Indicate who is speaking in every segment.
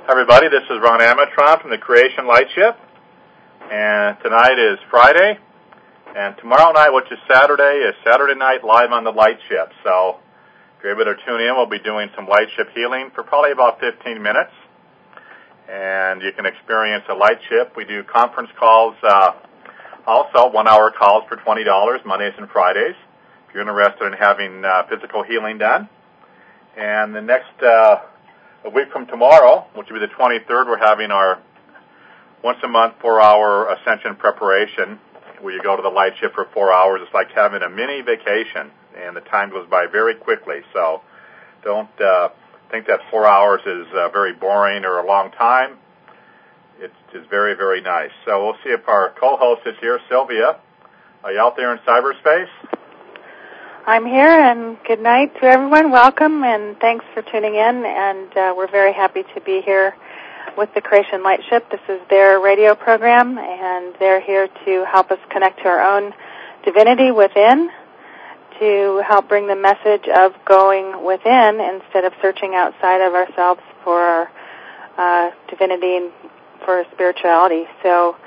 Speaker 1: Everybody, this is Ron Amatron from the Creation Lightship, and tonight is Friday, and tomorrow night, which is Saturday night live on the Lightship. So if you're able to tune in, we'll be doing some Lightship healing for probably about 15 minutes, and you can experience a Lightship. We do conference calls, also 1-hour calls for $20, Mondays and Fridays, if you're interested in having physical healing done. And the next a week from tomorrow, which will be the 23rd, we're having our once-a-month 4-hour ascension preparation, where you go to the Lightship for 4 hours. It's like having a mini vacation, and the time goes by very quickly. So don't think that 4 hours is very boring or a long time. It's very, very nice. So we'll see if our co-host is here. Sylvia, are you out there in cyberspace?
Speaker 2: I'm here, and good night to everyone. Welcome, and thanks for tuning in, and we're very happy to be here with the Creation Lightship. This is their radio program, and they're here to help us connect to our own divinity within, to help bring the message of going within instead of searching outside of ourselves for divinity and for spirituality. So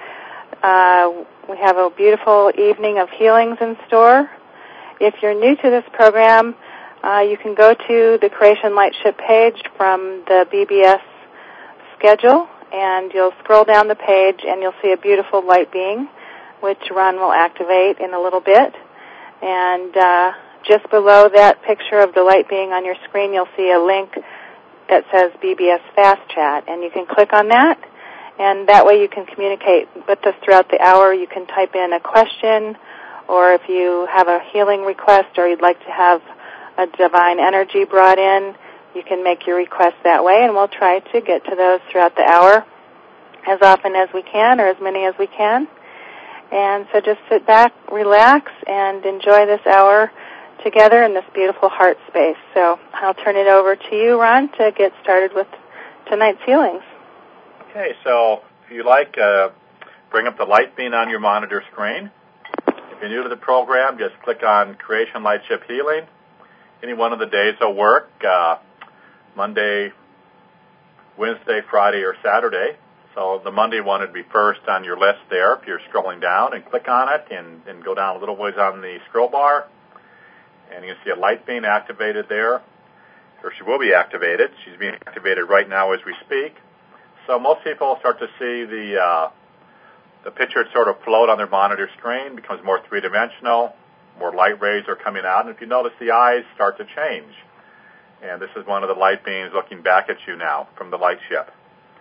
Speaker 2: we have a beautiful evening of healings in store. If you're new to this program, you can go to the Creation Lightship page from the BBS schedule, and you'll scroll down the page, and you'll see a beautiful light being, which Ron will activate in a little bit. And just below that picture of the light being on your screen, you'll see a link that says BBS Fast Chat, and you can click on that, and that way you can communicate with us throughout the hour. You can type in a question, or if you have a healing request or you'd like to have a divine energy brought in, you can make your request that way, and we'll try to get to those throughout the hour as often as we can, or as many as we can. And so just sit back, relax, and enjoy this hour together in this beautiful heart space. So I'll turn it over to you, Ron, to get started with tonight's healings.
Speaker 1: Okay, so if you like, bring up the light being on your monitor screen. If you're new to the program, just click on Creation Lightship Healing. Any one of the days will work, Monday, Wednesday, Friday, or Saturday. So the Monday one would be first on your list there if you're scrolling down, and click on it and go down a little ways on the scroll bar. And you can see a light being activated there, or she will be activated. She's being activated right now as we speak. So most people start to see the picture sort of float on their monitor screen, becomes more three-dimensional, more light rays are coming out, and if you notice, the eyes start to change. And this is one of the light beings looking back at you now from the Lightship.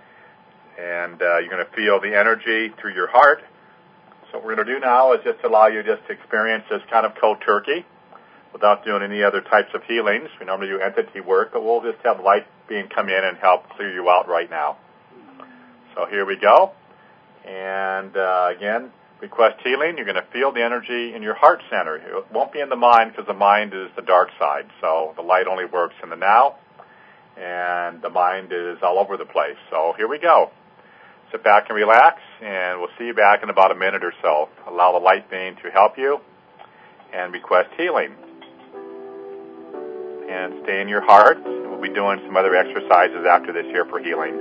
Speaker 1: And you're going to feel the energy through your heart. So what we're going to do now is just allow you just to experience this kind of cold turkey without doing any other types of healings. We normally do entity work, but we'll just have light being come in and help clear you out right now. So here we go. And again, request healing. You're going to feel the energy in your heart center. It won't be in the mind, because the mind is the dark side. So the light only works in the now, and the mind is all over the place. So here we go. Sit back and relax, and we'll see you back in about a minute or so. Allow the light being to help you, and request healing. And stay in your heart. We'll be doing some other exercises after this here for healing.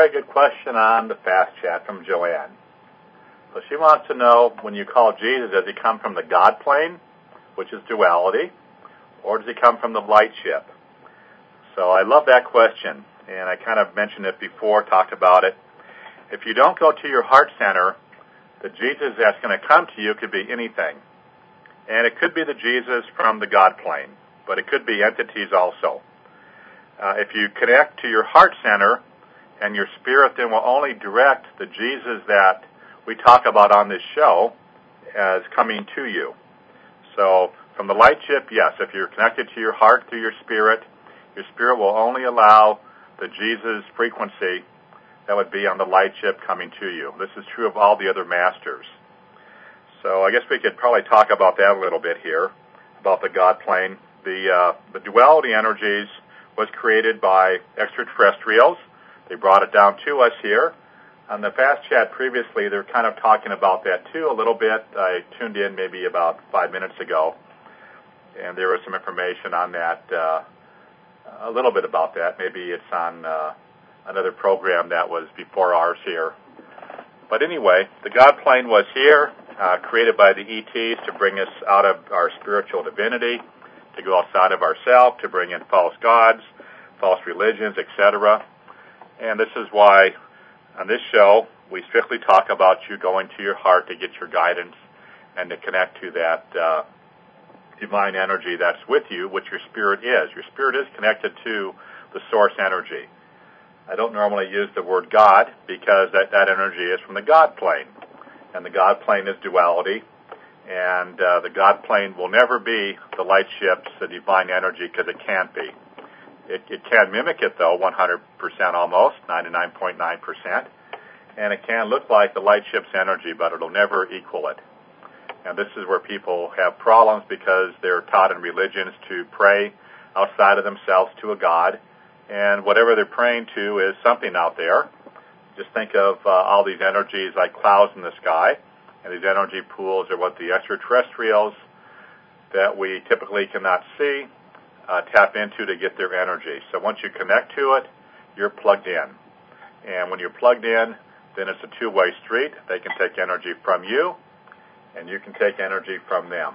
Speaker 1: very good question on the fast chat from Joanne. So she wants to know, when you call Jesus, does he come from the God plane, which is duality, or does he come from the light ship? So I love that question, and I kind of mentioned it before, talked about it. If you don't go to your heart center, the Jesus that's going to come to you could be anything. And it could be the Jesus from the God plane, but it could be entities also. If you connect to your heart center, and your spirit then will only direct the Jesus that we talk about on this show as coming to you. So from the light ship, yes, if you're connected to your heart through your spirit will only allow the Jesus frequency that would be on the light ship coming to you. This is true of all the other masters. So I guess we could probably talk about that a little bit here, about the God plane. The duality energies was created by extraterrestrials. They brought it down to us here. On the Fast Chat previously, they're kind of talking about that too a little bit. I tuned in maybe about 5 minutes ago, and there was some information on that, a little bit about that. Maybe it's on another program that was before ours here. But anyway, the God plane was here, created by the ETs to bring us out of our spiritual divinity, to go outside of ourselves, to bring in false gods, false religions, etc. And this is why on this show we strictly talk about you going to your heart to get your guidance and to connect to that divine energy that's with you, which your spirit is. Your spirit is connected to the source energy. I don't normally use the word God because that energy is from the God plane. And the God plane is duality. And the God plane will never be the light ships, the divine energy, because it can't be. It can mimic it, though, 100% almost, 99.9%. And it can look like the light ship's energy, but it'll never equal it. And this is where people have problems because they're taught in religions to pray outside of themselves to a God. And whatever they're praying to is something out there. Just think of all these energies like clouds in the sky. And these energy pools are what the extraterrestrials that we typically cannot see tap into to get their energy. So once you connect to it, you're plugged in. And when you're plugged in, then it's a two-way street. They can take energy from you, and you can take energy from them.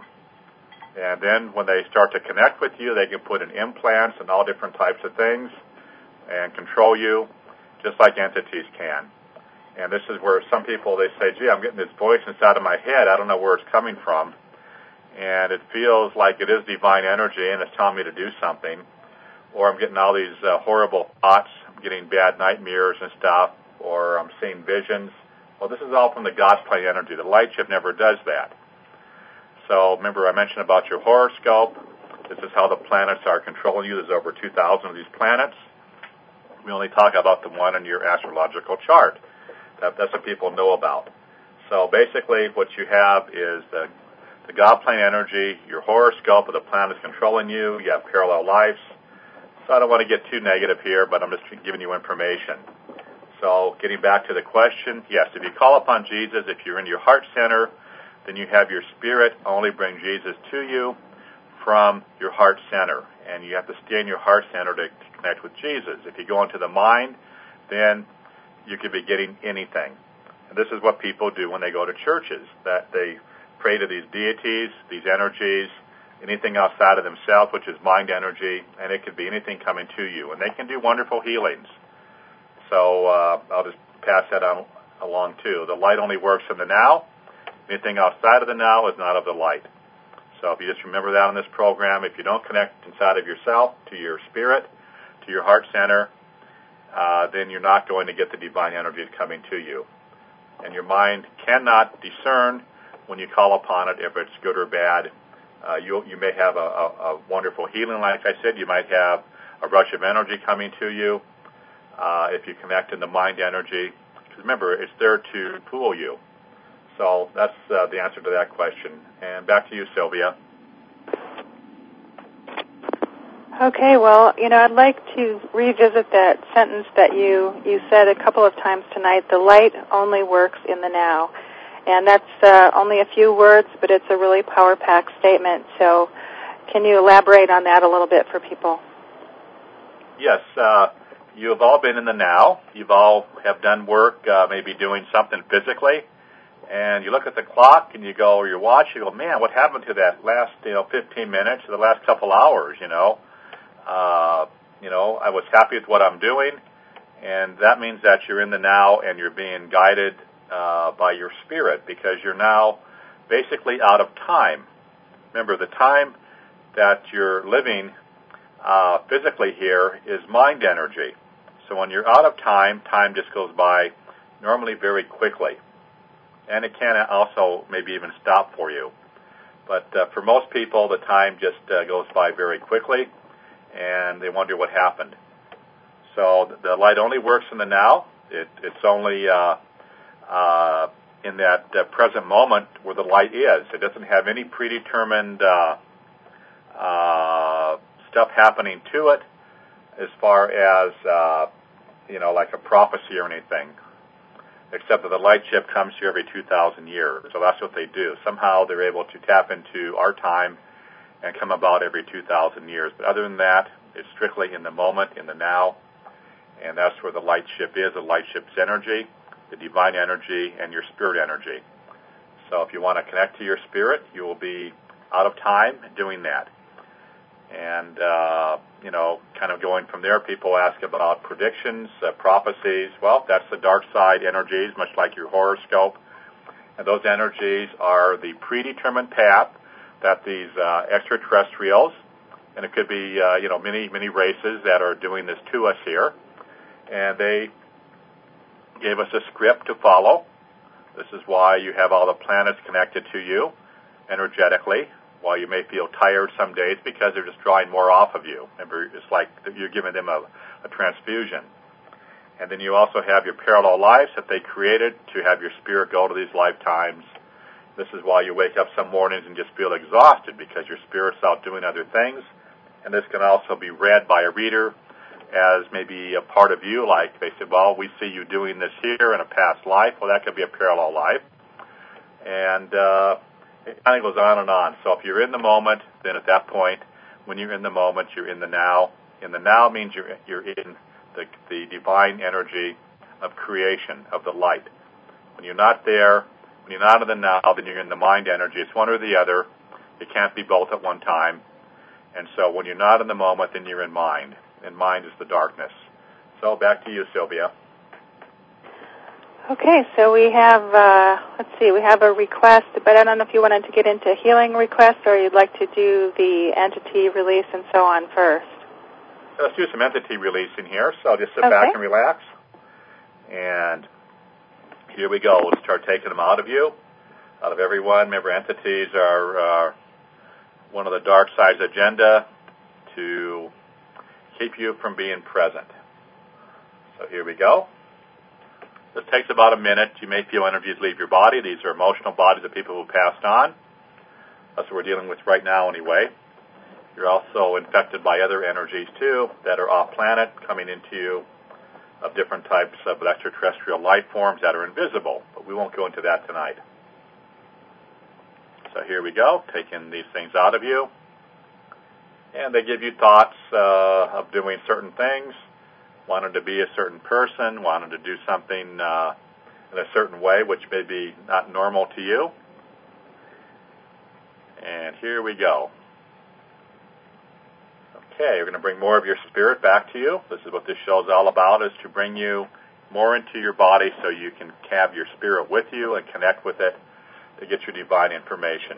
Speaker 1: And then when they start to connect with you, they can put in implants and all different types of things and control you, just like entities can. And this is where some people, they say, gee, I'm getting this voice inside of my head. I don't know where it's coming from. And it feels like it is divine energy, and it's telling me to do something. Or I'm getting all these horrible thoughts. I'm getting bad nightmares and stuff. Or I'm seeing visions. Well, this is all from the God plane energy. The light ship never does that. So remember I mentioned about your horoscope. This is how the planets are controlling you. There's over 2,000 of these planets. We only talk about the one in your astrological chart. That's what people know about. So basically what you have is the God plane energy, your horoscope of the planets controlling you. You have parallel lives. So I don't want to get too negative here, but I'm just giving you information. So getting back to the question, yes, if you call upon Jesus, if you're in your heart center, then you have your spirit only bring Jesus to you from your heart center. And you have to stay in your heart center to connect with Jesus. If you go into the mind, then you could be getting anything. And this is what people do when they go to churches, that they pray to these deities, these energies, anything outside of themselves, which is mind energy, and it could be anything coming to you. And they can do wonderful healings. So I'll just pass that on along too. The light only works in the now. Anything outside of the now is not of the light. So if you just remember that on this program, if you don't connect inside of yourself to your spirit, to your heart center, then you're not going to get the divine energies coming to you. And your mind cannot discern when you call upon it if it's good or bad. You may have a wonderful healing, like I said. You might have a rush of energy coming to you if you connect in the mind energy. Because remember, it's there to fool you. So that's the answer to that question. And back to you, Sylvia.
Speaker 2: Okay, well, I'd like to revisit that sentence that you said a couple of times tonight. The light only works in the now. And that's only a few words, but it's a really power-packed statement. So can you elaborate on that a little bit for people?
Speaker 1: Yes. you have all been in the now. You've all have done work, maybe doing something physically, and you look at the clock and you go, or your watch, you go, man, what happened to that last 15 minutes or the last couple hours? I was happy with what I'm doing, and that means that you're in the now and you're being guided by your spirit, because you're now basically out of time. Remember, the time that you're living physically here is mind energy. So when you're out of time, time just goes by normally very quickly. And it can also maybe even stop for you. But for most people, the time just goes by very quickly, and they wonder what happened. So the light only works in the now. It's only in that present moment where the light is. It doesn't have any predetermined stuff happening to it as far as, like a prophecy or anything, except that the light ship comes here every 2,000 years. So that's what they do. Somehow they're able to tap into our time and come about every 2,000 years. But other than that, it's strictly in the moment, in the now, and that's where the light ship is, the light ship's energy, the divine energy, and your spirit energy. So if you want to connect to your spirit, you will be out of time doing that. And, kind of going from there, people ask about predictions, prophecies. Well, that's the dark side energies, much like your horoscope. And those energies are the predetermined path that these extraterrestrials, and it could be, many races that are doing this to us here, and they gave us a script to follow. This is why you have all the planets connected to you energetically, while you may feel tired some days because they're just drawing more off of you. Remember, it's like you're giving them a transfusion. And then you also have your parallel lives that they created to have your spirit go to these lifetimes. This is why you wake up some mornings and just feel exhausted, because your spirit's out doing other things. And this can also be read by a reader as maybe a part of you, like they said, well, we see you doing this here in a past life. Well, that could be a parallel life. And it kind of goes on and on. So if you're in the moment, then at that point, when you're in the moment, you're in the now. In the now means you're in the divine energy of creation, of the light. When you're not there, when you're not in the now, then you're in the mind energy. It's one or the other. It can't be both at one time. And so when you're not in the moment, then you're in mind. And mind is the darkness. So back to you, Sylvia.
Speaker 2: Okay, so we have, we have a request, but I don't know if you wanted to get into healing requests or you'd like to do the entity release and so on first.
Speaker 1: Let's do some entity releasing here. So just sit back and relax. And here we go. We'll start taking them out of you, out of everyone. Remember, entities are one of the dark side's agenda to keep you from being present. So here we go. This takes about a minute. You may feel energies leave your body. These are emotional bodies of people who passed on. That's what we're dealing with right now anyway. You're also infected by other energies, too, that are off-planet, coming into you, of different types of extraterrestrial life forms that are invisible. But we won't go into that tonight. So here we go, taking these things out of you. And they give you thoughts of doing certain things, wanted to be a certain person, wanted to do something in a certain way, which may be not normal to you. And here we go. Okay, we're going to bring more of your spirit back to you. This is what this show is all about, is to bring you more into your body so you can have your spirit with you and connect with it to get your divine information.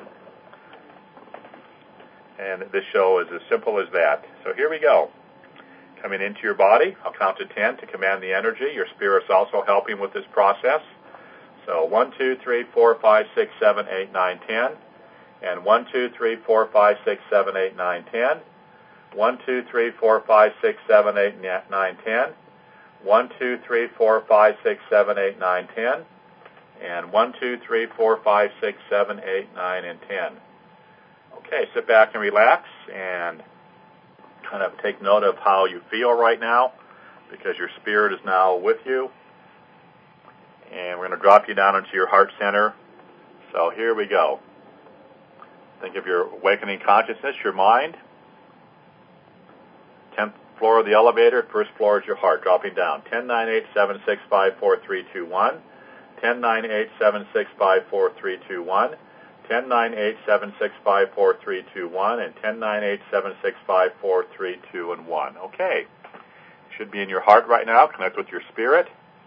Speaker 1: And this show is as simple as that. So here we go. Coming into your body, I'll count to 10 to command the energy. Your spirit's also helping with this process. So 1, 2, 3, 4, 5, 6, 7, 8, 9, 10. And 1, 2, 3, 4, 5, 6, 7, 8, 9, 10. 1, 2, 3, 4, 5, 6, 7, 8, 9, 10. 1, 2, 3, 4, 5, 6, 7, 8, 9, 10. And 1, 2, 3, 4, 5, 6, 7, 8, 9, and 10. Okay, sit back and relax and kind of take note of how you feel right now, because your spirit is now with you. And we're going to drop you down into your heart center. So here we go. Think of your awakening consciousness, your mind. floor of the elevator. First floor is your heart, dropping down. 1098-765-4321. 1098-765-4321. 1098-765-4321 and 1098-765-4321. Okay. Should be in your heart right now. Connect with your spirit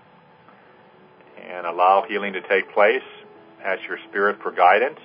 Speaker 1: and allow healing to take place. Ask your spirit for guidance.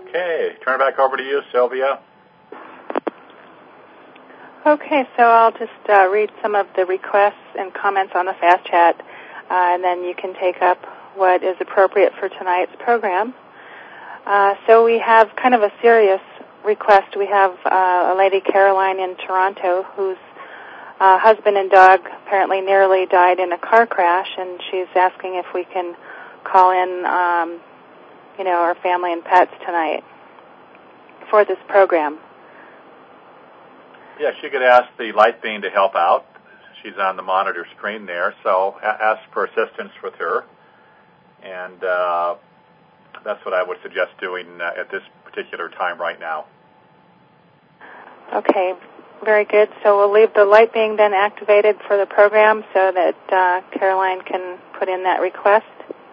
Speaker 1: Okay, turn it back over to you, Sylvia.
Speaker 2: Okay, so I'll just read some of the requests and comments on the Fast Chat, and then you can take up what is appropriate for tonight's program. So we have kind of a serious request. We have a lady, Caroline, in Toronto, whose husband and dog apparently nearly died in a car crash, and she's asking if we can call in, our family and pets tonight for this program.
Speaker 1: Yes, you could ask the light being to help out. She's on the monitor screen there, so ask for assistance with her. And that's what I would suggest doing at this particular time right now.
Speaker 2: Okay, very good. So we'll leave the light being then activated for the program so that Caroline can put in that request.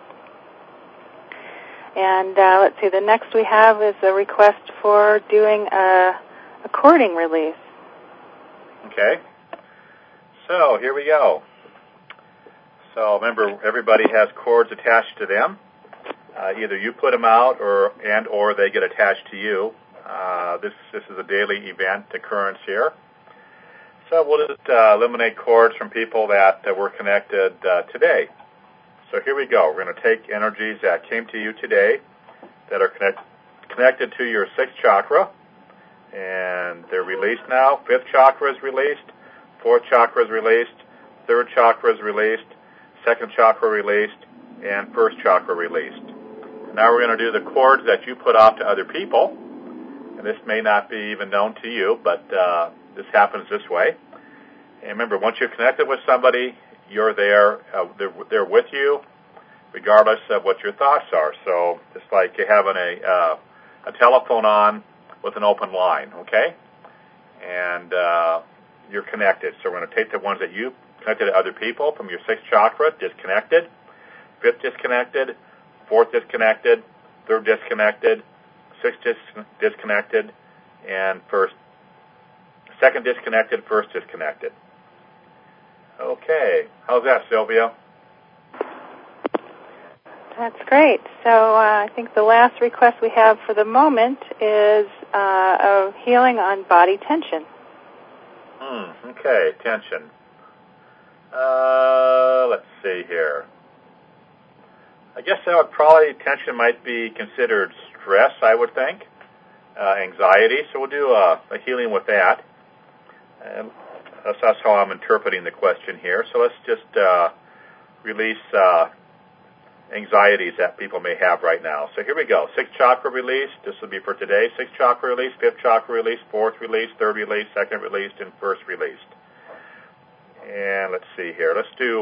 Speaker 2: And let's see, the next we have is a request for doing a cording release.
Speaker 1: Okay. So here we go. So remember, everybody has cords attached to them. Either you put them out or they get attached to you. This is a daily event occurrence here. So we'll just eliminate cords from people that were connected today. So here we go. We're going to take energies that came to you today that are connected to your sixth chakra, and they're released now. Fifth chakra is released. Fourth chakra is released. Third chakra is released. Second chakra released. And first chakra released. Now we're going to do the cords that you put off to other people. And this may not be even known to you, but this happens this way. And remember, once you're connected with somebody, you're there. They're with you, regardless of what your thoughts are. So it's like you're having a telephone on with an open line, okay? And you're connected. So we're going to take the ones that you connected to other people from your sixth chakra, disconnected. Fifth disconnected. Fourth disconnected. Third disconnected. Sixth disconnected. And second disconnected. First disconnected. Okay. How's that, Sylvia?
Speaker 2: That's great. So I think the last request we have for the moment is a healing on body tension.
Speaker 1: Okay, tension. Let's see here. I guess tension might be considered stress, I would think. Anxiety. So we'll do a healing with that. And that's how I'm interpreting the question here. So let's just release anxieties that people may have right now. So here we go. Sixth chakra release. This will be for today. Sixth chakra release, fifth chakra release, fourth release, third release, second released, and first released. And let's see here. Let's do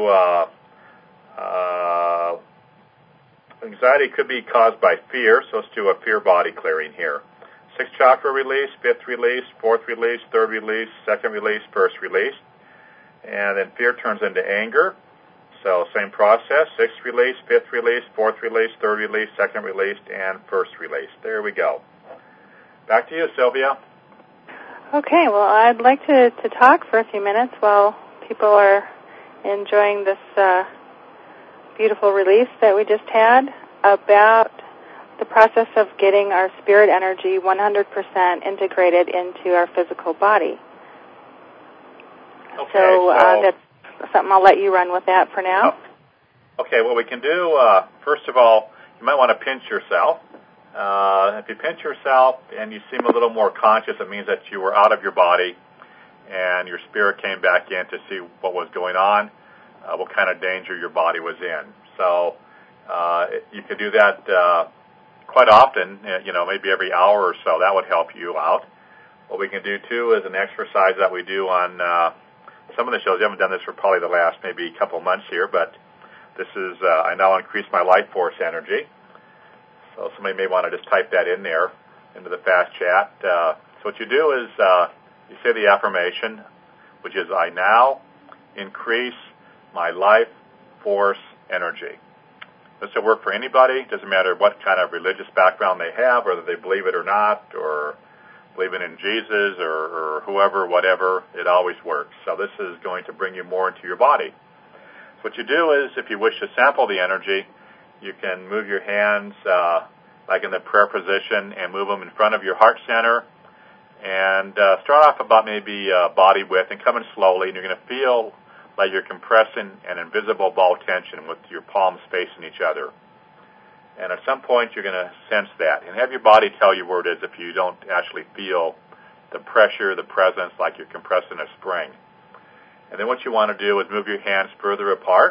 Speaker 1: anxiety could be caused by fear, so let's do a fear body clearing here. Sixth chakra release, fifth release, fourth release, third release, second release, first release. And then fear turns into anger. So same process, sixth release, fifth release, fourth release, third release, second release, and first release. There we go. Back to you, Sylvia.
Speaker 2: Okay, well, I'd like to talk for a few minutes while people are enjoying this beautiful release that we just had about the process of getting our spirit energy 100% integrated into our physical body.
Speaker 1: Okay,
Speaker 2: so that's something I'll let you run with that for now.
Speaker 1: Okay, what we can do, first of all, you might want to pinch yourself. If you pinch yourself and you seem a little more conscious, it means that you were out of your body and your spirit came back in to see what was going on, what kind of danger your body was in. So you could do that quite often, maybe every hour or so. That would help you out. What we can do, too, is an exercise that we do on some of the shows. We haven't done this for probably the last maybe couple months here, but this is, I now increase my life force energy. So somebody may want to just type that in there into the Fast Chat. So what you do is you say the affirmation, which is, I now increase my life force energy. This will work for anybody. It doesn't matter what kind of religious background they have, whether they believe it or not, or believing in Jesus or whoever, whatever, it always works. So this is going to bring you more into your body. So what you do is, if you wish to sample the energy, you can move your hands like in the prayer position, and move them in front of your heart center. And start off about maybe body width and come in slowly, and you're going to feel like you're compressing an invisible ball tension with your palms facing each other. And at some point, you're going to sense that. And have your body tell you where it is if you don't actually feel the pressure, the presence, like you're compressing a spring. And then what you want to do is move your hands further apart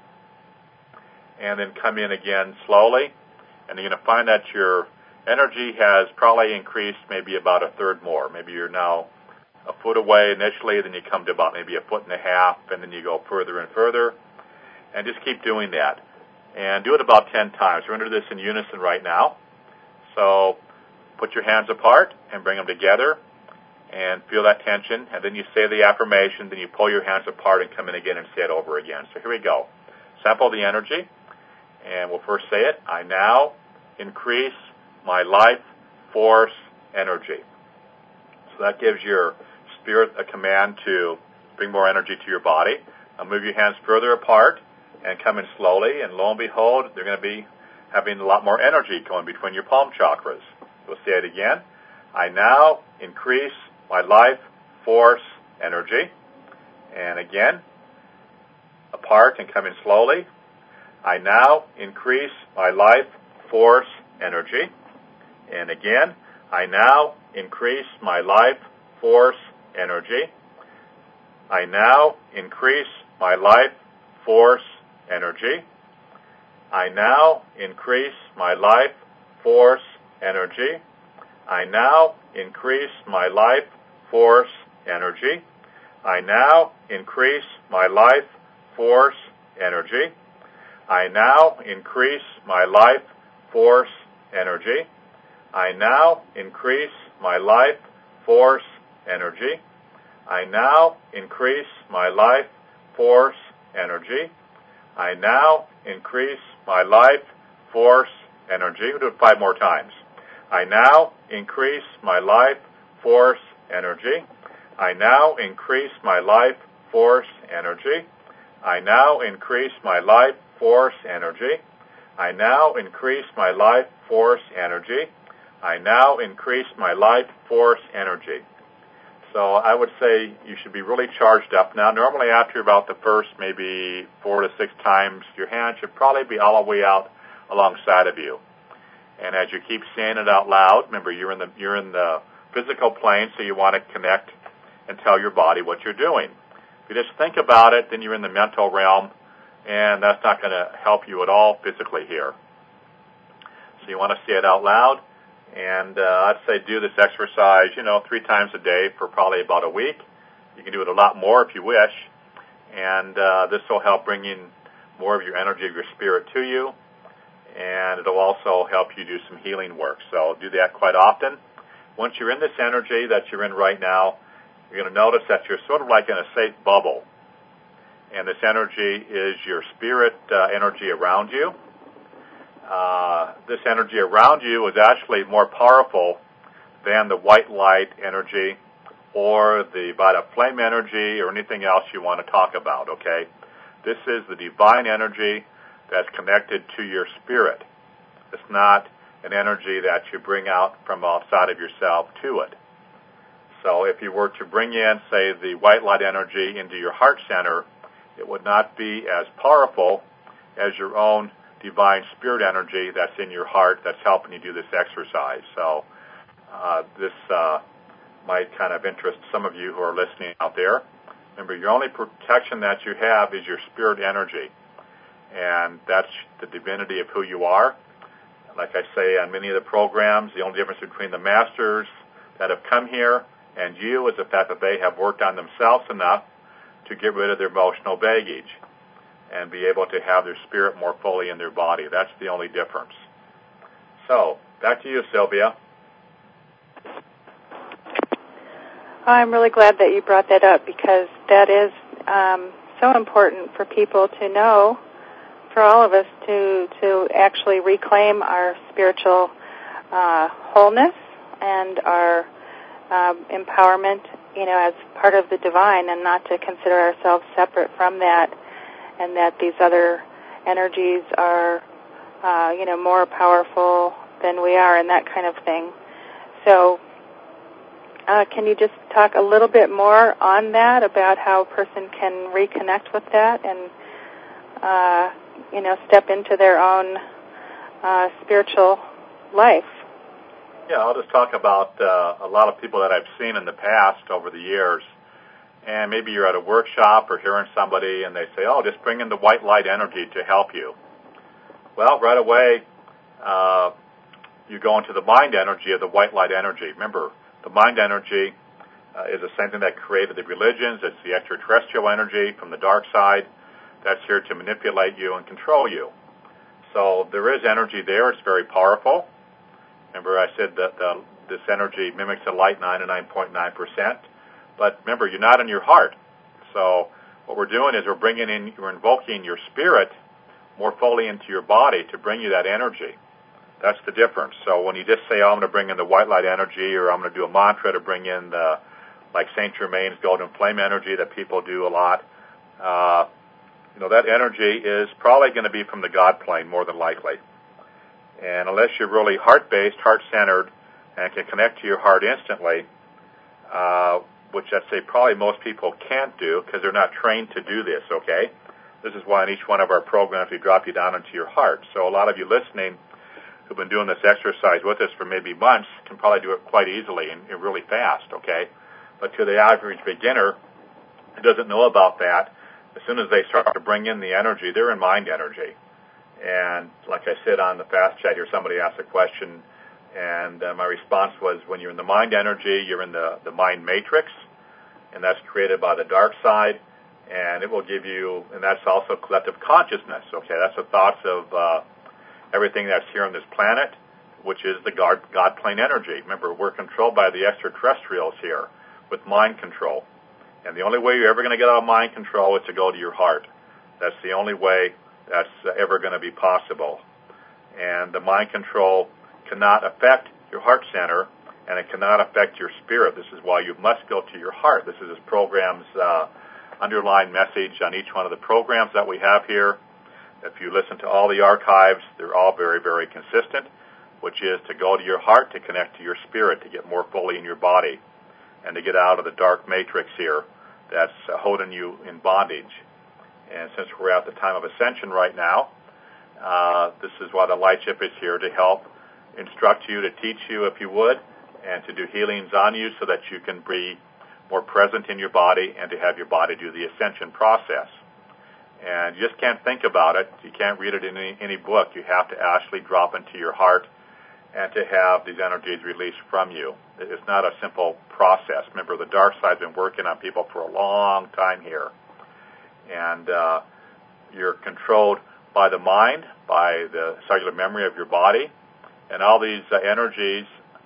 Speaker 1: and then come in again slowly. And you're going to find that your energy has probably increased maybe about a third more. Maybe you're now a foot away initially, then you come to about maybe a foot and a half, and then you go further and further. And just keep doing that. And do it about 10 times. We're going to do this in unison right now. So put your hands apart and bring them together and feel that tension. And then you say the affirmation, then you pull your hands apart and come in again and say it over again. So here we go. Sample the energy. And we'll first say it. I now increase my life force energy. So that gives your spirit a command to bring more energy to your body. Now move your hands further apart and come in slowly, and lo and behold, they're going to be having a lot more energy going between your palm chakras. We'll say it again. I now increase my life force energy. And again, apart and come in slowly. I now increase my life force energy. And again, I now increase my life force energy. I now increase my life force energy. I now increase my life force energy. I now increase my life force energy. I now increase my life force energy. I now increase my life force energy. I now increase my life force energy. I now increase my life force energy. I now increase my life force energy. We'll do it 5 more times. I now increase my life force energy. I now increase my life force energy. I now increase my life force energy. I now increase my life force energy. I now increase my life force energy. So I would say you should be really charged up. Now, normally after about the first maybe 4 to 6 times, your hand should probably be all the way out alongside of you. And as you keep saying it out loud, remember you're in the physical plane, so you want to connect and tell your body what you're doing. If you just think about it, then you're in the mental realm, and that's not going to help you at all physically here. So you want to say it out loud. And I'd say do this exercise, 3 times a day for probably about a week. You can do it a lot more if you wish. And this will help bring in more of your energy, of your spirit to you. And it'll also help you do some healing work. So do that quite often. Once you're in this energy that you're in right now, you're going to notice that you're sort of like in a safe bubble. And this energy is your spirit energy around you. This energy around you is actually more powerful than the white light energy or the violet flame energy or anything else you want to talk about, okay? This is the divine energy that's connected to your spirit. It's not an energy that you bring out from outside of yourself to it. So if you were to bring in, say, the white light energy into your heart center, it would not be as powerful as your own divine spirit energy that's in your heart that's helping you do this exercise. So this might kind of interest some of you who are listening out there. Remember, your only protection that you have is your spirit energy, and that's the divinity of who you are. Like I say on many of the programs, the only difference between the masters that have come here and you is the fact that they have worked on themselves enough to get rid of their emotional baggage and be able to have their spirit more fully in their body. That's the only difference. So, back to you, Sylvia.
Speaker 2: I'm really glad that you brought that up, because that is so important for people to know, for all of us to actually reclaim our spiritual wholeness and our empowerment, as part of the divine, and not to consider ourselves separate from that, and that these other energies are, more powerful than we are and that kind of thing. So can you just talk a little bit more on that, about how a person can reconnect with that and, step into their own spiritual life?
Speaker 1: Yeah, I'll just talk about a lot of people that I've seen in the past over the years. And maybe you're at a workshop or hearing somebody and they say, oh, just bring in the white light energy to help you. Well, right away, you go into the mind energy of the white light energy. Remember, the mind energy is the same thing that created the religions. It's the extraterrestrial energy from the dark side that's here to manipulate you and control you. So there is energy there. It's very powerful. Remember, I said that this energy mimics the light 99.9%. But remember, you're not in your heart. So what we're doing is we're invoking your spirit more fully into your body to bring you that energy. That's the difference. So when you just say, oh, I'm going to bring in the white light energy, or I'm going to do a mantra to bring in like Saint Germain's golden flame energy that people do a lot, that energy is probably going to be from the God plane more than likely. And unless you're really heart-based, heart-centered, and can connect to your heart instantly, which I'd say probably most people can't do because they're not trained to do this, okay? This is why in each one of our programs we drop you down into your heart. So a lot of you listening who've been doing this exercise with us for maybe months can probably do it quite easily and really fast, okay? But to the average beginner who doesn't know about that, as soon as they start to bring in the energy, they're in mind energy. And like I said on the Fast Chat here, somebody asked a question, and my response was, when you're in the mind energy, you're in the mind matrix, and that's created by the dark side, and it will give you, and that's also collective consciousness, okay? That's the thoughts of everything that's here on this planet, which is the God plane energy. Remember, we're controlled by the extraterrestrials here with mind control. And the only way you're ever going to get out of mind control is to go to your heart. That's the only way that's ever going to be possible. And the mind control cannot affect your heart center, and it cannot affect your spirit. This is why you must go to your heart. This is this program's underlying message on each one of the programs that we have here. If you listen to all the archives, they're all very, very consistent, which is to go to your heart, to connect to your spirit, to get more fully in your body, and to get out of the dark matrix here that's holding you in bondage. And since we're at the time of ascension right now, this is why the light ship is here, to help instruct you, to teach you, if you would, and to do healings on you so that you can be more present in your body and to have your body do the ascension process. And you just can't think about it. You can't read it in any book. You have to actually drop into your heart and to have these energies released from you. It's not a simple process. Remember, the dark side's been working on people for a long time here. And you're controlled by the mind, by the cellular memory of your body, and all these energies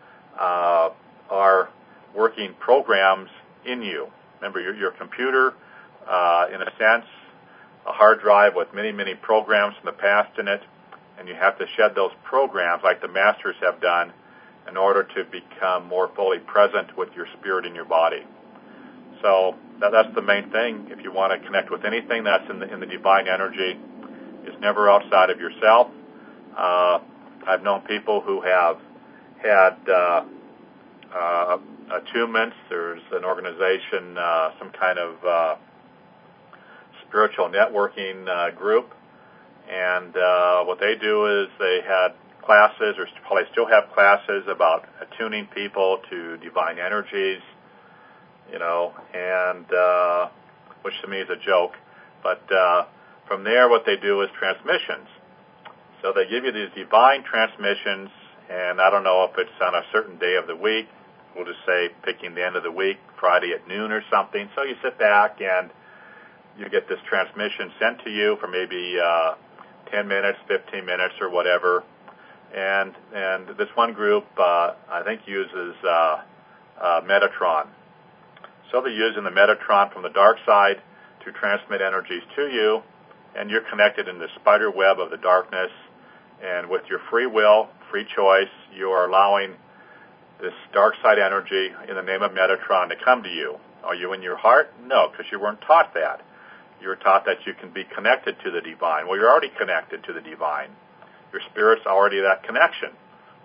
Speaker 1: are working programs in you. Remember, your computer, in a sense, a hard drive with many, many programs from the past in it, and you have to shed those programs like the masters have done in order to become more fully present with your spirit in your body. So that's the main thing. If you want to connect with anything that's in the divine energy, it's never outside of yourself. I've known people who have had attunements. There's an organization, some kind of spiritual networking group, and what they do is they had classes, or probably still have classes, about attuning people to divine energies, and which to me is a joke. But from there, what they do is transmissions. So they give you these divine transmissions, and I don't know if it's on a certain day of the week. We'll just say picking the end of the week, Friday at noon or something. So you sit back and you get this transmission sent to you for maybe 10 minutes, 15 minutes, or whatever. And this one group, I think, uses Metatron. So they're using the Metatron from the dark side to transmit energies to you, and you're connected in the spider web of the darkness. And with your free will, free choice, you are allowing this dark side energy in the name of Metatron to come to you. Are you in your heart? No, because you weren't taught that. You were taught that you can be connected to the divine. Well, you're already connected to the divine. Your spirit's already that connection.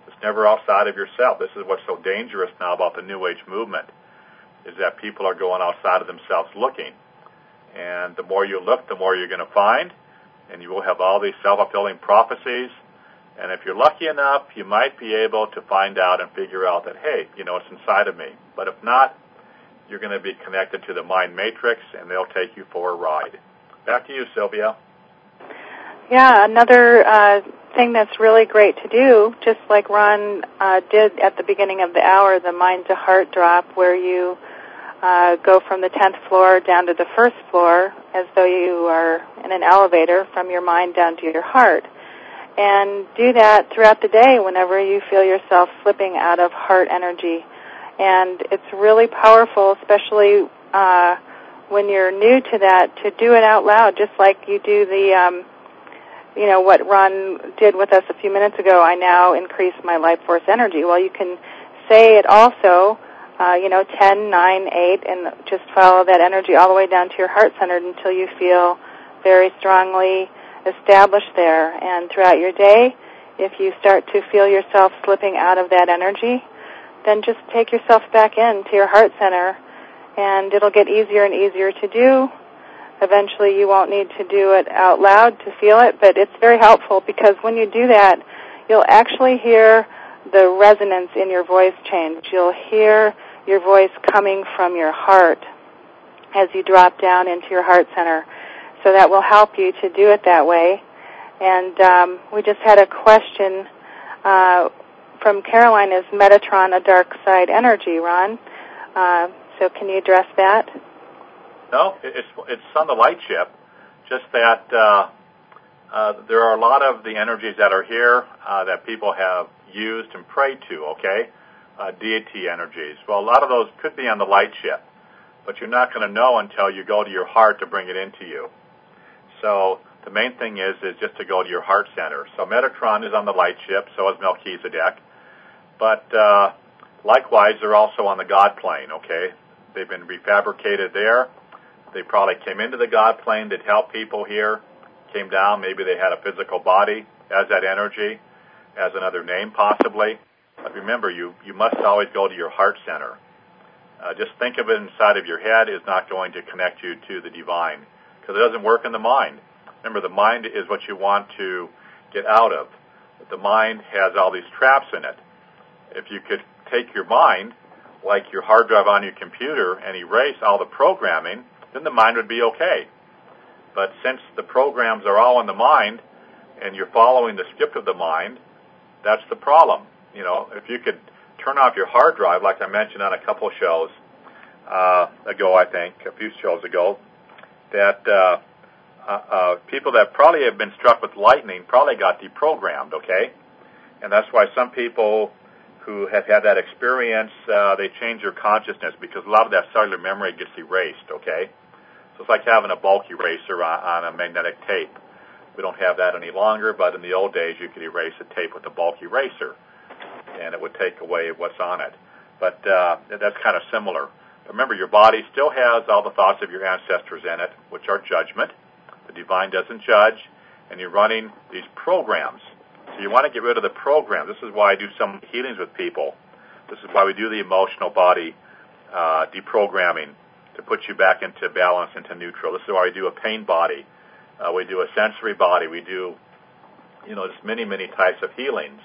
Speaker 1: It's never outside of yourself. This is what's so dangerous now about the New Age movement, is that people are going outside of themselves looking. And the more you look, the more you're going to find, and you will have all these self-fulfilling prophecies. And if you're lucky enough, you might be able to find out and figure out that, hey, it's inside of me. But if not, you're going to be connected to the mind matrix, and they'll take you for a ride. Back to you, Sylvia.
Speaker 2: Yeah, another thing that's really great to do, just like Ron did at the beginning of the hour, the mind-to-heart drop, where you go from the 10th floor down to the first floor as though you are in an elevator from your mind down to your heart. And do that throughout the day whenever you feel yourself slipping out of heart energy. And it's really powerful, especially when you're new to that, to do it out loud, just like you do the, what Ron did with us a few minutes ago, I now increase my life force energy. Well, you can say it also, 10, 9, 8, and just follow that energy all the way down to your heart center until you feel very strongly established there. And throughout your day, if you start to feel yourself slipping out of that energy, then just take yourself back into your heart center, and it'll get easier and easier to do. Eventually, you won't need to do it out loud to feel it, but it's very helpful because when you do that, you'll actually hear the resonance in your voice change. You'll hear your voice coming from your heart as you drop down into your heart center. So that will help you to do it that way. And we just had a question from Caroline, is Metatron a dark side energy, Ron? So can you address that?
Speaker 1: No, it's on the light ship, just that there are a lot of the energies that are here that people have used and prayed to, okay? Deity energies. Well, a lot of those could be on the light ship, but you're not going to know until you go to your heart to bring it into you. So the main thing is just to go to your heart center. So Metatron is on the light ship, so is Melchizedek. But likewise, they're also on the God plane, okay? They've been refabricated there. They probably came into the God plane to help people here, came down, maybe they had a physical body as that energy, as another name possibly. But remember, you must always go to your heart center. Just think of it inside of your head is not going to connect you to the divine, because it doesn't work in the mind. Remember, the mind is what you want to get out of. The mind has all these traps in it. If you could take your mind, like your hard drive on your computer, and erase all the programming, then the mind would be okay. But since the programs are all in the mind, and you're following the script of the mind, that's the problem. If you could turn off your hard drive, like I mentioned on a couple shows ago, I think, a few shows ago, that people that probably have been struck with lightning probably got deprogrammed, okay? And that's why some people who have had that experience, they change their consciousness because a lot of that cellular memory gets erased, okay? So it's like having a bulk eraser on a magnetic tape. We don't have that any longer, but in the old days you could erase a tape with a bulk eraser, and it would take away what's on it. But that's kind of similar. Remember, your body still has all the thoughts of your ancestors in it, which are judgment. The divine doesn't judge, and you're running these programs. So you want to get rid of the program. This is why I do some healings with people. This is why we do the emotional body deprogramming, to put you back into balance, into neutral. This is why we do a pain body. We do a sensory body. We do, just many, many types of healings.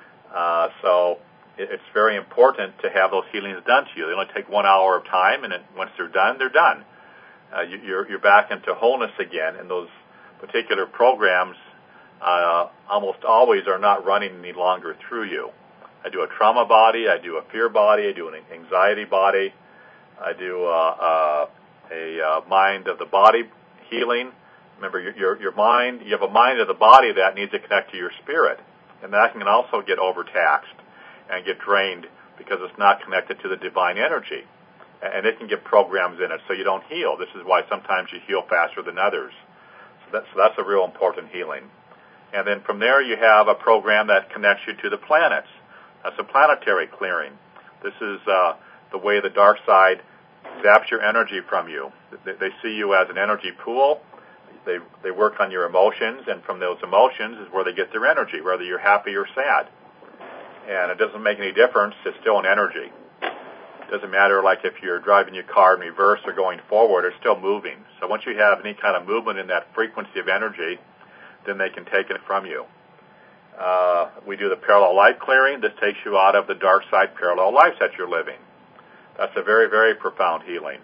Speaker 1: So it's very important to have those healings done to you. They only take 1 hour of time, and once they're done, they're done. You're back into wholeness again, and those particular programs almost always are not running any longer through you. I do a trauma body, I do a fear body, I do an anxiety body, I do a mind of the body healing. Remember, your mind, you have a mind of the body that needs to connect to your spirit, and that can also get overtaxed and get drained because it's not connected to the divine energy. And it can get programs in it so you don't heal. This is why sometimes you heal faster than others. So that's a real important healing. And then from there you have a program that connects you to the planets. That's a planetary clearing. This is the way the dark side zaps your energy from you. They see you as an energy pool. They work on your emotions, and from those emotions is where they get their energy, whether you're happy or sad. And it doesn't make any difference. It's still an energy. It doesn't matter, like if you're driving your car in reverse or going forward, it's still moving. So once you have any kind of movement in that frequency of energy, then they can take it from you. We do the parallel life clearing. This takes you out of the dark side parallel lives that you're living. That's a very, very profound healing.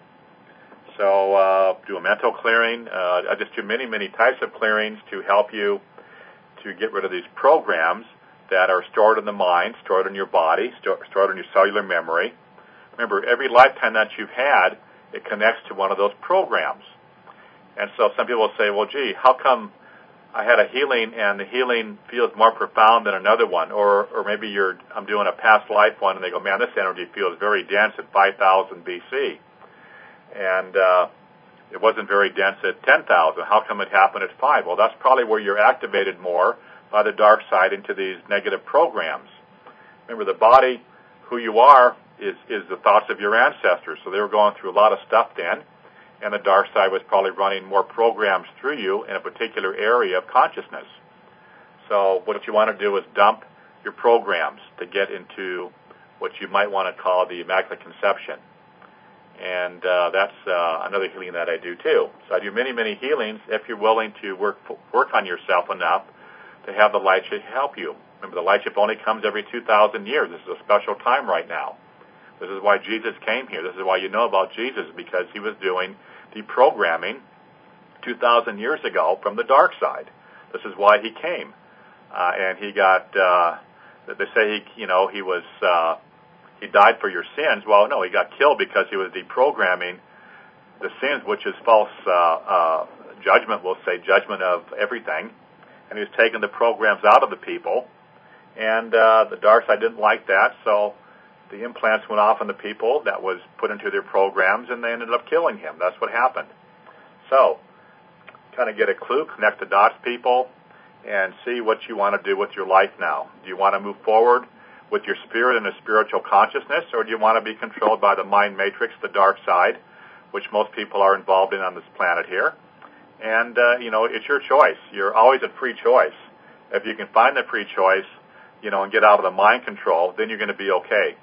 Speaker 1: So do a mental clearing. I just do many, many types of clearings to help you to get rid of these programs that are stored in the mind, stored in your body, stored in your cellular memory. Remember, every lifetime that you've had, it connects to one of those programs. And so some people will say, well, gee, how come I had a healing and the healing feels more profound than another one? Or maybe I'm doing a past life one and they go, man, this energy feels very dense at 5,000 BC. And it wasn't very dense at 10,000. How come it happened at 5? Well, that's probably where you're activated more by the dark side into these negative programs. Remember, the body, who you are, is the thoughts of your ancestors. So they were going through a lot of stuff then, and the dark side was probably running more programs through you in a particular area of consciousness. So what you want to do is dump your programs to get into what you might want to call the Immaculate Conception. And that's another healing that I do too. So I do many, many healings if you're willing to work on yourself enough to have the light ship help you. Remember, the light ship only comes every 2,000 years. This is a special time right now. This is why Jesus came here. This is why you know about Jesus, because he was doing deprogramming 2,000 years ago from the dark side. This is why he came. And he got, they say he died for your sins. Well, no, he got killed because he was deprogramming the sins, which is false judgment, we'll say, judgment of everything. And he was taking the programs out of the people. And the dark side didn't like that, so the implants went off on the people that was put into their programs, and they ended up killing him. That's what happened. So, kind of get a clue, connect the dots, people, and see what you want to do with your life now. Do you want to move forward with your spirit and a spiritual consciousness, or do you want to be controlled by the mind matrix, the dark side, which most people are involved in on this planet here? And, it's your choice. You're always a free choice. If you can find the free choice, and get out of the mind control, then you're going to be okay.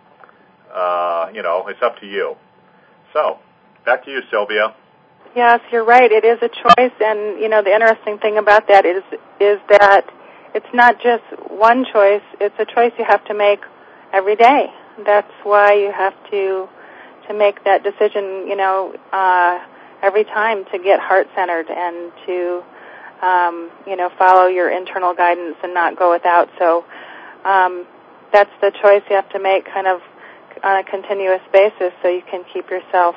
Speaker 1: It's up to you. So, back to you, Sylvia.
Speaker 2: Yes, you're right. It is a choice, and, the interesting thing about that is that it's not just one choice. It's a choice you have to make every day. That's why you have to make that decision, every time to get heart-centered and to, follow your internal guidance and not go without. So that's the choice you have to make kind of on a continuous basis so you can keep yourself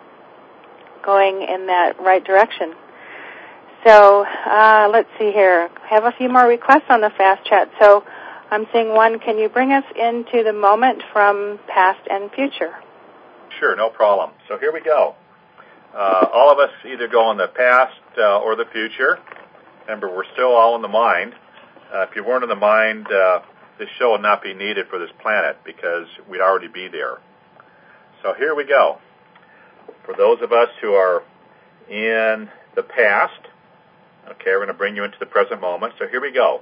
Speaker 2: going in that right direction. So let's see here. I have a few more requests on the Fast Chat. So I'm seeing one. Can you bring us into the moment from past and future?
Speaker 1: Sure, no problem. So here we go. All of us either go in the past or the future. Remember, we're still all in the mind. If you weren't in the mind, this show would not be needed for this planet because we'd already be there. So here we go. For those of us who are in the past, okay, we're going to bring you into the present moment. So here we go.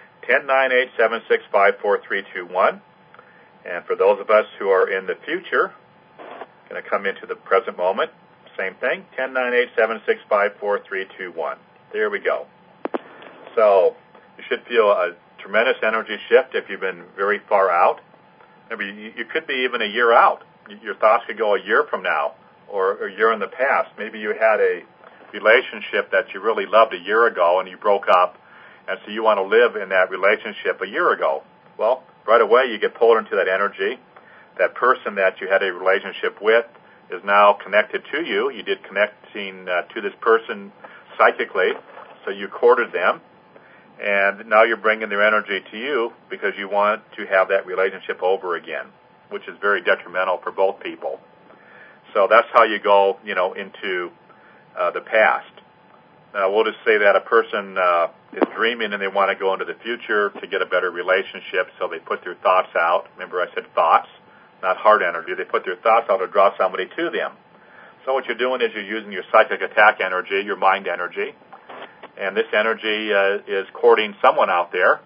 Speaker 1: 1098765431. And for those of us who are in the future, going to come into the present moment. Same thing. 1098765431. There we go. So you should feel a tremendous energy shift if you've been very far out. Maybe you could be even a year out. Your thoughts could go a year from now or a year in the past. Maybe you had a relationship that you really loved a year ago and you broke up, and so you want to live in that relationship a year ago. Well, right away you get pulled into that energy. That person that you had a relationship with is now connected to you. You did connecting to this person psychically, so you courted them. And now you're bringing their energy to you because you want to have that relationship over again, which is very detrimental for both people. So that's how you go, into the past. Now, we'll just say that a person is dreaming and they want to go into the future to get a better relationship, so they put their thoughts out. Remember, I said thoughts, not heart energy. They put their thoughts out to draw somebody to them. So what you're doing is you're using your psychic attack energy, your mind energy, and this energy is courting someone out there,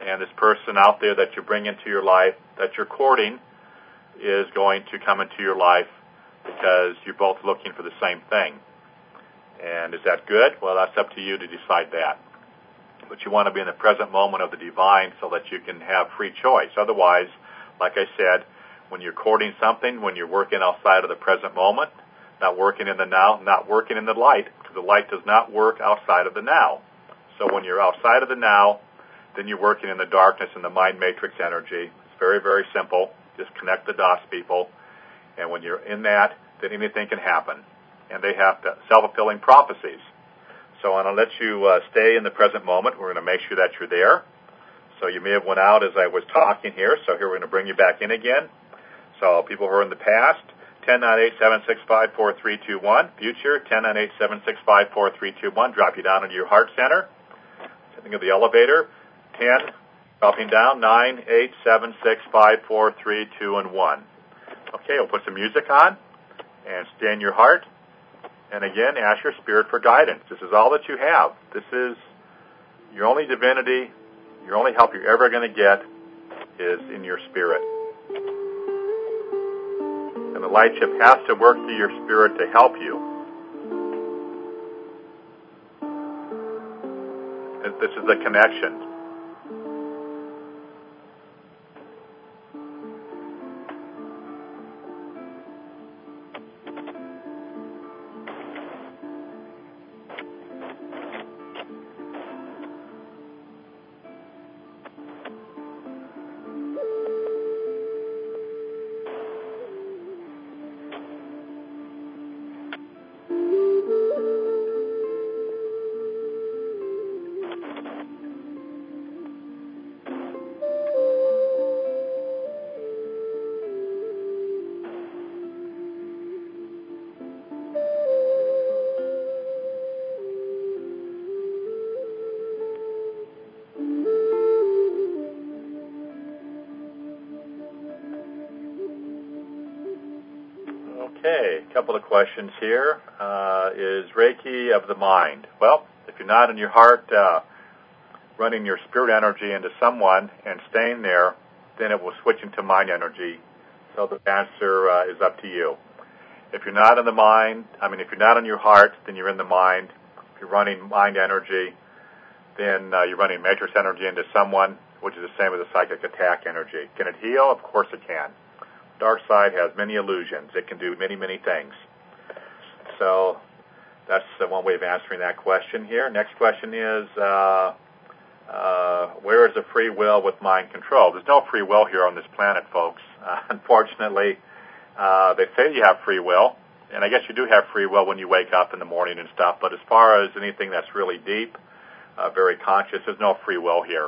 Speaker 1: and this person out there that you bring into your life, that you're courting, is going to come into your life because you're both looking for the same thing. And is that good? Well, that's up to you to decide that. But you want to be in the present moment of the divine so that you can have free choice. Otherwise, like I said, when you're courting something, when you're working outside of the present moment, not working in the now, not working in the light, because the light does not work outside of the now. So when you're outside of the now, then you're working in the darkness and the mind matrix energy. It's very, very simple. Just connect the dots, people. And when you're in that, then anything can happen. And they have self-fulfilling prophecies. So I'm going to let you stay in the present moment. We're going to make sure that you're there. So you may have went out as I was talking here. So here we're going to bring you back in again. So people who are in the past, 1098-765-4321. Future, 1098-765-4321. Drop you down into your heart center. Think of the elevator. 10, dropping down, 9, 8, 7, 6, 5, 4, 3, 2, and 1. Okay, we'll put some music on and stay in your heart. And again, ask your spirit for guidance. This is all that you have. This is your only divinity, your only help you're ever going to get is in your spirit. And the light ship has to work through your spirit to help you. This is the connection. Okay, a couple of questions here. Is Reiki of the mind? Well, if you're not in your heart running your spirit energy into someone and staying there, then it will switch into mind energy. So the answer is up to you. If you're not in the mind, if you're not in your heart, then you're in the mind. If you're running mind energy, then you're running matrix energy into someone, which is the same as a psychic attack energy. Can it heal? Of course it can. Dark side has many illusions. It can do many, many things. So that's one way of answering that question here. Next question is, where is the free will with mind control? There's no free will here on this planet, folks. Unfortunately, they say you have free will, and I guess you do have free will when you wake up in the morning and stuff, but as far as anything that's really deep, very conscious, there's no free will here.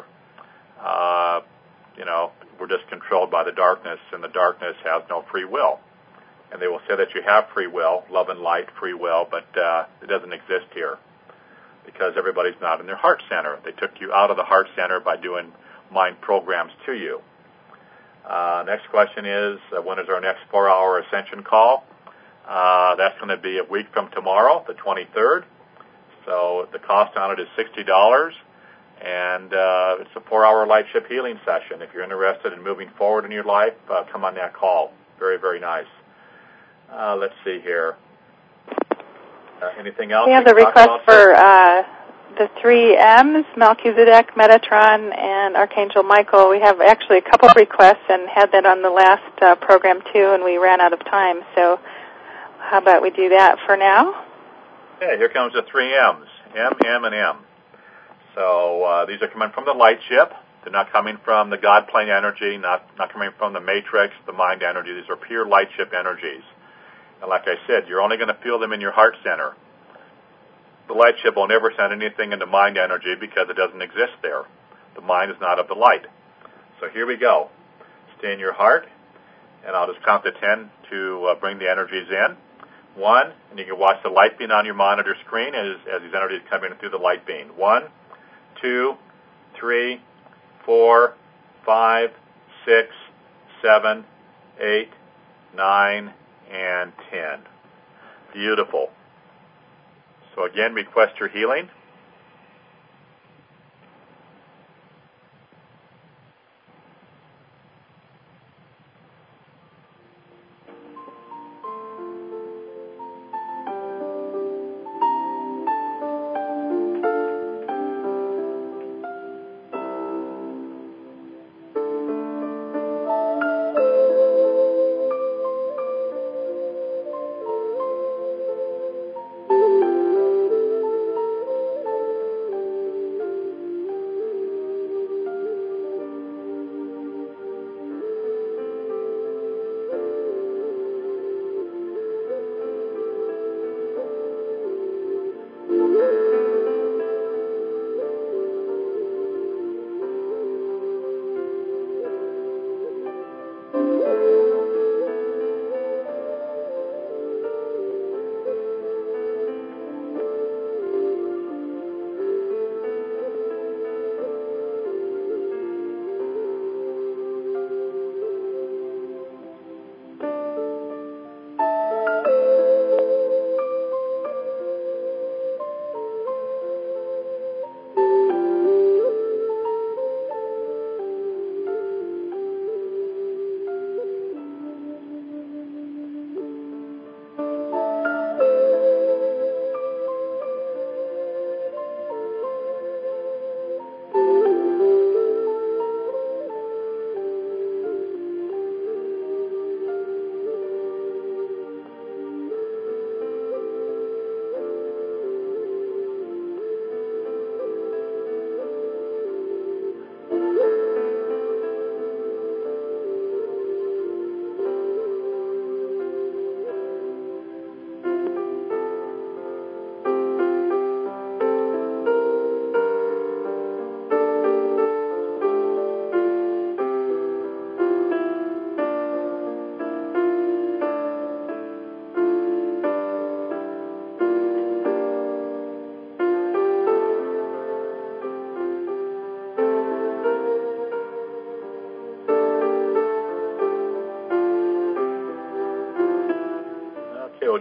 Speaker 1: We're just controlled by the darkness, and the darkness has no free will. And they will say that you have free will, love and light, free will, but it doesn't exist here because everybody's not in their heart center. They took you out of the heart center by doing mind programs to you. Next question is, when is our next 4-hour ascension call? That's going to be a week from tomorrow, the 23rd. So the cost on it is $60. And it's a 4-hour light ship healing session. If you're interested in moving forward in your life, come on that call. Very, very nice. Let's see here. Anything else?
Speaker 2: We have the request for the 3 M's, Melchizedek, Metatron, and Archangel Michael. We have actually a couple of requests and had that on the last program too, and we ran out of time. So how about we do that for now?
Speaker 1: Okay, here comes the 3 M's, M, M, and M. So these are coming from the light ship. They're not coming from the God plane energy, not coming from the matrix, the mind energy. These are pure light ship energies. And like I said, you're only going to feel them in your heart center. The light ship will never send anything into mind energy because it doesn't exist there. The mind is not of the light. So here we go. Stay in your heart, and I'll just count to 10 to bring the energies in. 1, and you can watch the light beam on your monitor screen as these energies come in through the light beam. 1, 2, 3, 4, 5, 6, 7, 8, 9, and 10. Beautiful. So again, request your healing.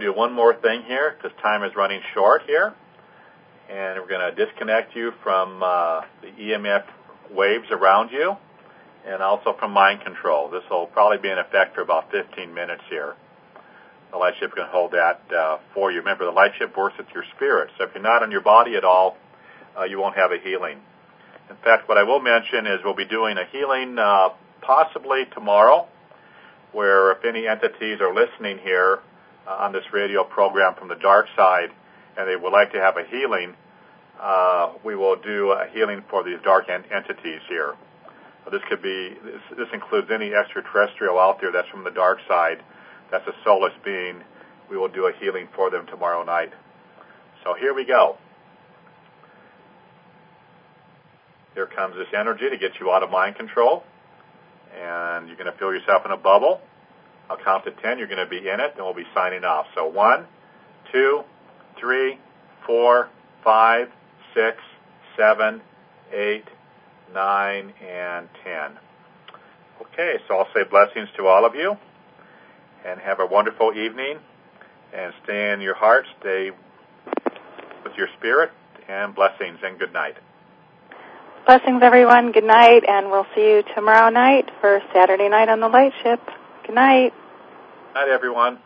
Speaker 1: do one more thing here because time is running short here. And we're going to disconnect you from the EMF waves around you and also from mind control. This will probably be in effect for about 15 minutes here. The light ship can hold that for you. Remember, the light ship works with your spirit, so if you're not on your body at all, you won't have a healing. In fact, what I will mention is we'll be doing a healing possibly tomorrow, where if any entities are listening here on this radio program from the dark side and they would like to have a healing, we will do a healing for these dark entities here. This includes any extraterrestrial out there that's from the dark side, that's a soulless being. We will do a healing for them tomorrow night. So here we go. Here comes this energy to get you out of mind control. And you're going to feel yourself in a bubble. I'll count to 10. You're going to be in it, and we'll be signing off. So 1, 2, 3, 4, 5, 6, 7, 8, 9, and 10. Okay, so I'll say blessings to all of you, and have a wonderful evening, and stay in your heart, stay with your spirit, and blessings, and good night.
Speaker 2: Blessings, everyone. Good night, and we'll see you tomorrow night for Saturday Night on the Light Ship. Good night.
Speaker 1: Night, everyone.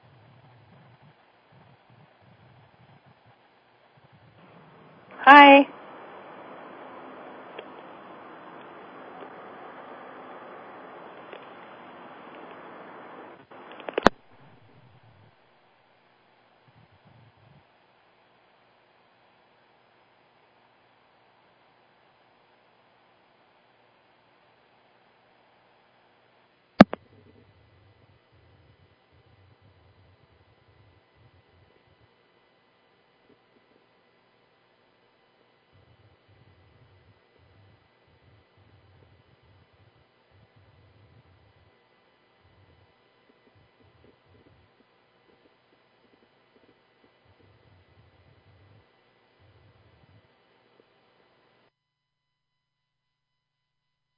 Speaker 2: Hi.